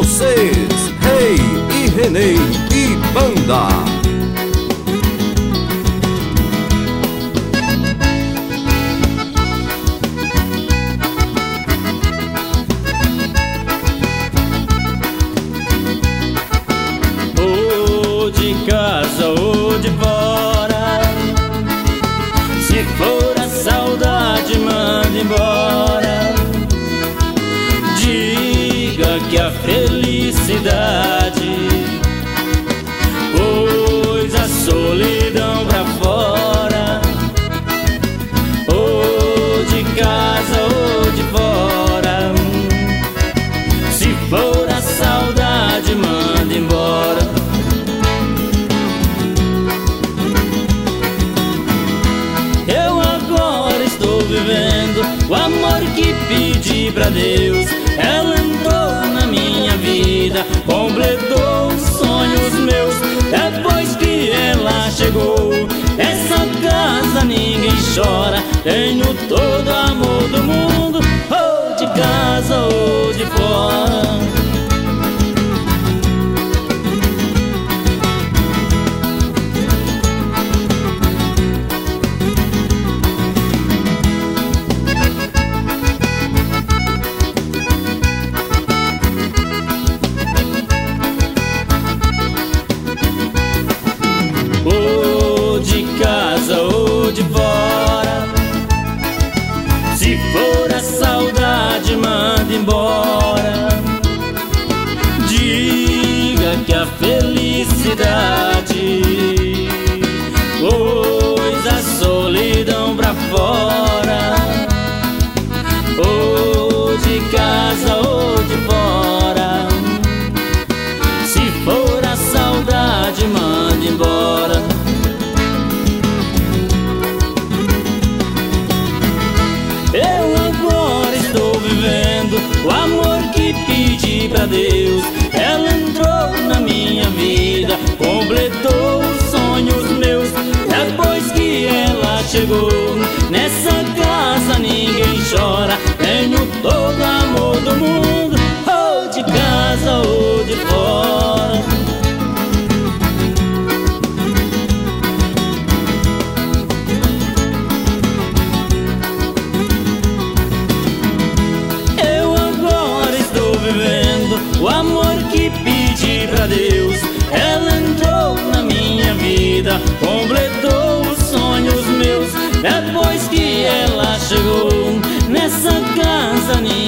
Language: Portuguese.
vocês, Rei e Renê e Banda. Ou de casa ou de fora, se for a saudade, manda embora. Diga que a felicidade pôs a solidão pra fora. Ou de casa ou de fora, se for a saudade, manda embora. Eu agora estou vivendo o amor que pedi pra Deus. Ela entrou na minha vida, completou os sonhos meus. Depois que ela chegou, essa casa ninguém chora. Tenho todo o amor do mundo, ou de casa ou de fora. Ou de casa ou de fora, se for a saudade, manda embora. Diga que a felicidade pôs a solidão pra fora. Ou de casa ou de fora, se for a saudade, manda embora. Eu agora estou vivendo o amor que pedi pra Deus. Ela entrou na minha vida, completou os sonhos meus. Depois que ela chegou, nessa casa ninguém chora. Tenho todo o amor do mundo, ou de casa ou de fora. O amor que pedi pra Deus. Ela entrou na minha vida, completou os sonhos meus. Depois que ela chegou, nessa casa ninguém